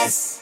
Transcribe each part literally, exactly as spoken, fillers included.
Express.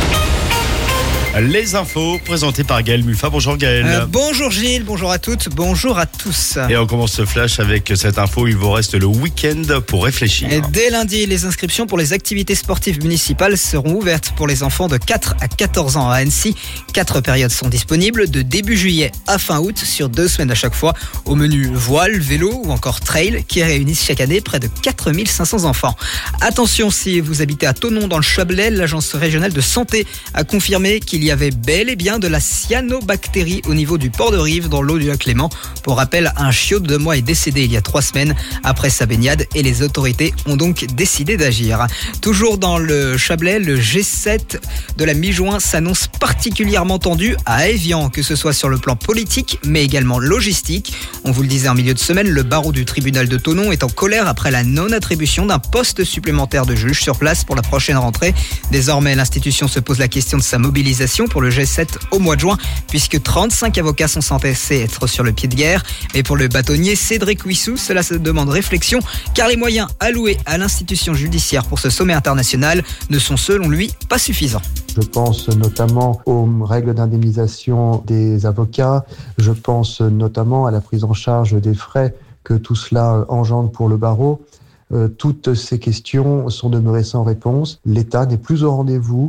Les infos présentées par Gaël Muffat. Bonjour Gaël. Euh, bonjour Gilles, bonjour à toutes, bonjour à tous. Et on commence ce flash avec cette info. Il vous reste le week-end pour réfléchir. Et dès lundi, les inscriptions pour les activités sportives municipales seront ouvertes pour les enfants de quatre à quatorze ans à Annecy. Quatre périodes sont disponibles de début juillet à fin août sur deux semaines à chaque fois. Au menu voile, vélo ou encore trail qui réunissent chaque année près de quatre mille cinq cents enfants. Attention, si vous habitez à Thonon dans le Chablais, l'agence régionale de santé a confirmé qu'il y avait bel et bien de la cyanobactérie au niveau du port de Rive dans l'eau du lac Léman. Pour rappel, un chiot de deux mois est décédé il y a trois semaines après sa baignade et les autorités ont donc décidé d'agir. Toujours dans le Chablais, le G sept de la mi-juin s'annonce particulièrement tendu à Évian, que ce soit sur le plan politique mais également logistique. On vous le disait en milieu de semaine, le barreau du tribunal de Thonon est en colère après la non-attribution d'un poste supplémentaire de juge sur place pour la prochaine rentrée. Désormais, l'institution se pose la question de sa mobilisation pour le G sept au mois de juin, puisque trente-cinq avocats sont censés être sur le pied de guerre. Et pour le bâtonnier Cédric Huissou, cela se demande réflexion, car les moyens alloués à l'institution judiciaire pour ce sommet international ne sont selon lui pas suffisants. Je pense notamment aux règles d'indemnisation des avocats, je pense notamment à la prise en charge des frais que tout cela engendre pour le barreau. Euh, toutes ces questions sont demeurées sans réponse. L'État n'est plus au rendez-vous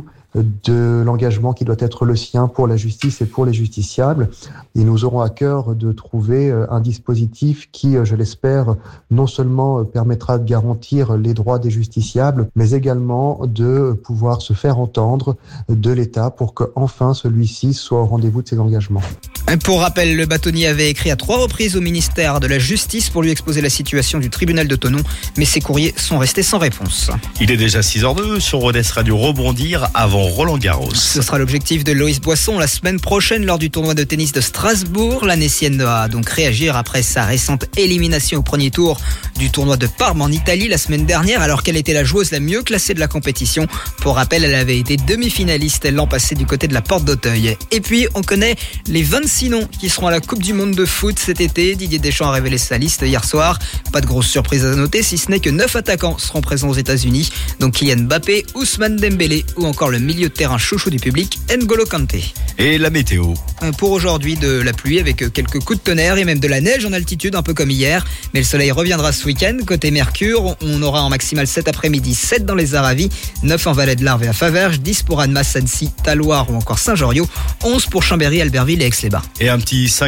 de l'engagement qui doit être le sien pour la justice et pour les justiciables. Et nous aurons à cœur de trouver un dispositif qui, je l'espère, non seulement permettra de garantir les droits des justiciables, mais également de pouvoir se faire entendre de l'État pour qu'enfin celui-ci soit au rendez-vous de ses engagements. Pour rappel, le bâtonnier avait écrit à trois reprises au ministère de la Justice pour lui exposer la situation du tribunal de Thonon, mais ses courriers sont restés sans réponse. Il est déjà six heures deux sur Rodez Radio. Rebondir avant Roland Garros. Ce sera l'objectif de Loïs Boisson la semaine prochaine lors du tournoi de tennis de Strasbourg. L'Annécienne doit donc réagir après sa récente élimination au premier tour du tournoi de Parme en Italie la semaine dernière, alors qu'elle était la joueuse la mieux classée de la compétition. Pour rappel, elle avait été demi-finaliste l'an passé du côté de la Porte d'Auteuil. Et puis, on connaît les vingt-six noms qui seront à la Coupe du Monde de foot cet été. Didier Deschamps a révélé sa liste hier soir. Pas de grosse surprise à noter, si ce n'est que neuf attaquants seront présents aux États-Unis. Donc Kylian Mbappé, Ousmane Dembélé ou encore le milieu de terrain chouchou du public, N'Golo Kanté. Et la météo. Pour aujourd'hui, de la pluie avec quelques coups de tonnerre et même de la neige en altitude, un peu comme hier. Mais le soleil reviendra ce week-end. Côté Mercure, on aura en maximal cet après-midi sept dans les Aravis, neuf en Vallée de l'Arve et à Faverges, dix pour Annemasse, Annecy, Talloires ou encore Saint-Joriot, onze pour Chambéry, Albertville et Aix-les-Bains. Et un petit cinq